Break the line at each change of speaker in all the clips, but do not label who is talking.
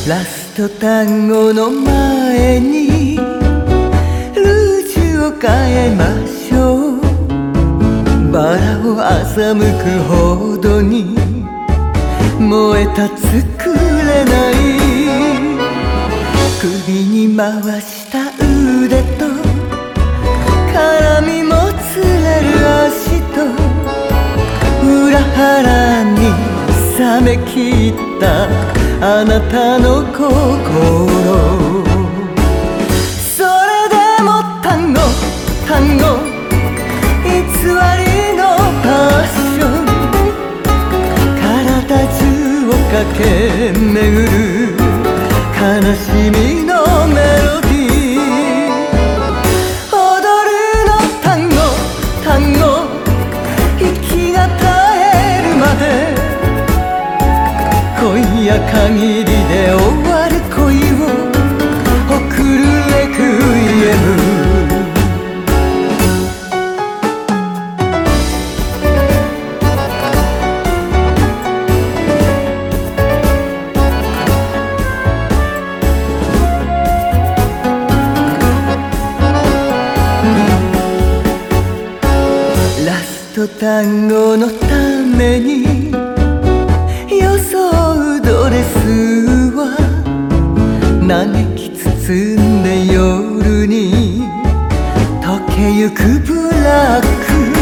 ラスト単語の前にルージュを変えましょう。バラを欺くほどに燃えた作れない。首に回した腕と絡みもつれる足と裏腹に冷めきったあなたの心。それでも単語単語偽りのパッション、体中を駆け巡る悲しみのメロディー。踊るの単語単語息が絶えるまで、今夜限りで終わる恋を送るレクイエム。ラスト単語のために装うドレスは嘆き包んで夜に溶けゆくブラック。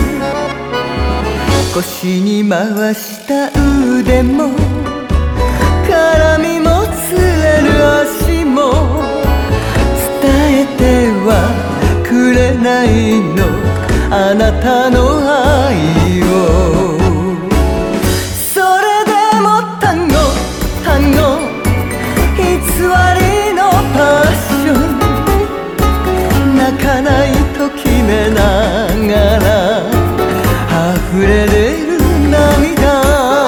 腰に回した腕も絡みもつれる足も伝えてはくれないのあなたの愛を。それでも単語単語偽りのパッション、泣かないと決めながら溢れ出る涙。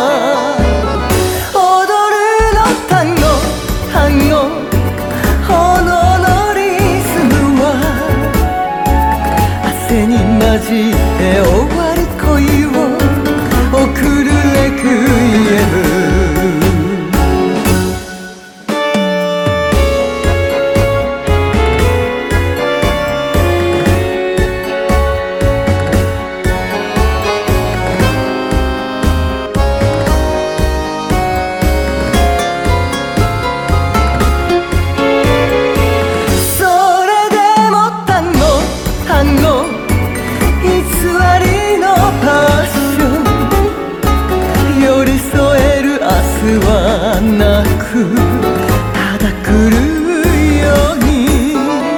踊るの単語単語炎のリズムは汗に混じって終わる恋を送るレクイエム。はなくただ来るように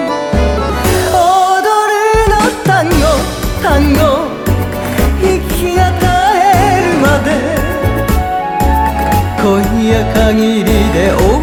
踊るの単語単語息が絶えるまで今夜限りで終わる